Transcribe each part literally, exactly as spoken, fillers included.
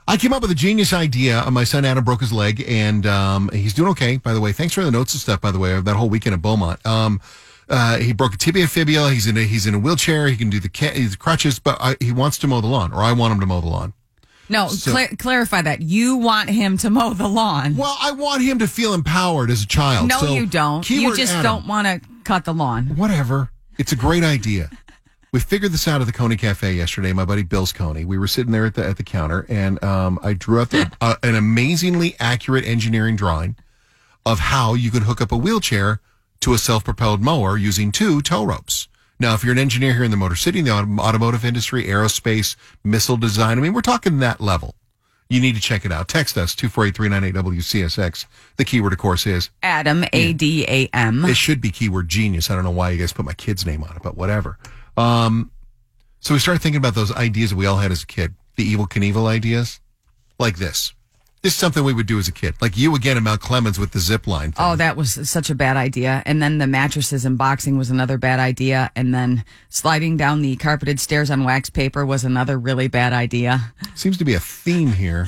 I came up with a genius idea. My son Adam broke his leg, and um, he's doing okay, by the way. Thanks for the notes and stuff, by the way, of that whole weekend at Beaumont. Um, uh, he broke a tibia fibula. He's in a, he's in a wheelchair. He can do the ca- his crutches, but I, he wants to mow the lawn, or I want him to mow the lawn. No, So- cl- clarify that. You want him to mow the lawn. Well, I want him to feel empowered as a child. No, So, you don't. You keyword just Adam. don't want to cut the lawn. Whatever. It's a great idea. We figured this out at the Coney Cafe yesterday. My buddy Bill's Coney. We were sitting there at the at the counter, and um, I drew up the, uh, an amazingly accurate engineering drawing of how you could hook up a wheelchair to a self-propelled mower using two tow ropes. Now, if you're an engineer here in the Motor City, in the auto- automotive industry, aerospace, missile design, I mean, we're talking that level. You need to check it out. Text us, two four eight, three nine eight, W C S X. The keyword, of course, is Adam, A D A M. it should be keyword genius. I don't know why you guys put my kid's name on it, but whatever. Um, so we started thinking about those ideas that we all had as a kid, the Evel Knievel ideas, like this. This is something we would do as a kid, like you again in Mount Clemens with the zip line thing. Oh, that was such a bad idea. And then the mattresses and boxing was another bad idea. And then sliding down the carpeted stairs on wax paper was another really bad idea. Seems to be a theme here.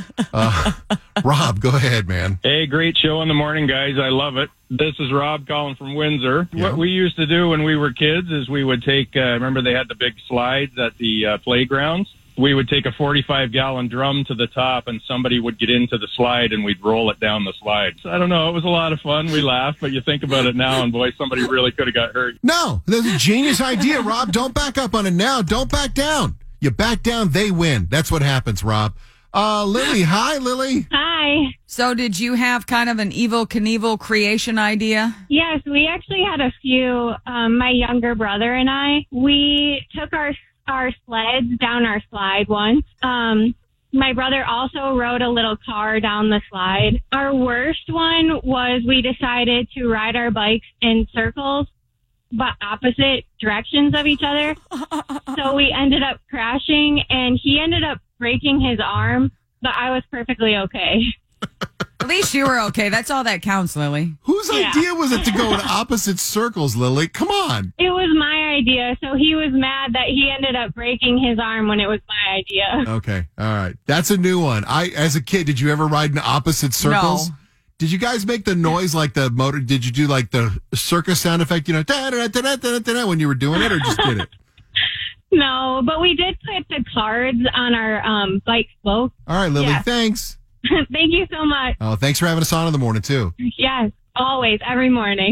Uh, Rob, go ahead, man. Hey, great show in the morning, guys. I love it. This is Rob calling from Windsor. Yeah. What we used to do when we were kids is we would take, uh, remember they had the big slides at the uh, playgrounds? We would take a forty-five gallon drum to the top and somebody would get into the slide and we'd roll it down the slide. So I don't know. It was a lot of fun. We laughed, but you think about it now and boy, somebody really could have got hurt. No, that's a genius idea, Rob. Don't back up on it now. Don't back down. You back down, they win. That's what happens, Rob. Uh, Lily, hi, Lily. Hi. So did you have kind of an Evel Knievel creation idea? Yes, we actually had a few. Um, my younger brother and I, we took our our sleds down our slide once. Um, my brother also rode a little car down the slide. Our worst one was we decided to ride our bikes in circles, but opposite directions of each other. So we ended up crashing, and he ended up breaking his arm, but I was perfectly okay. At least you were okay. That's all that counts, Lily. Whose Yeah. idea was it to go in opposite circles, Lily? Come on. It was my idea, so he was mad that he ended up breaking his arm when it was my idea. Okay. All right. That's a new one. I, as a kid, did you ever ride in opposite circles? No. Did you guys make the noise like the motor? Did you do like the circus sound effect, you know, da, da, da, da, da, da, da, when you were doing it, or just did it? No, but we did put the cards on our um, bike spoke. All right, Lily, Yeah. thanks. Thank you so much. Oh, thanks for having us on in the morning, too. Yes, always, every morning.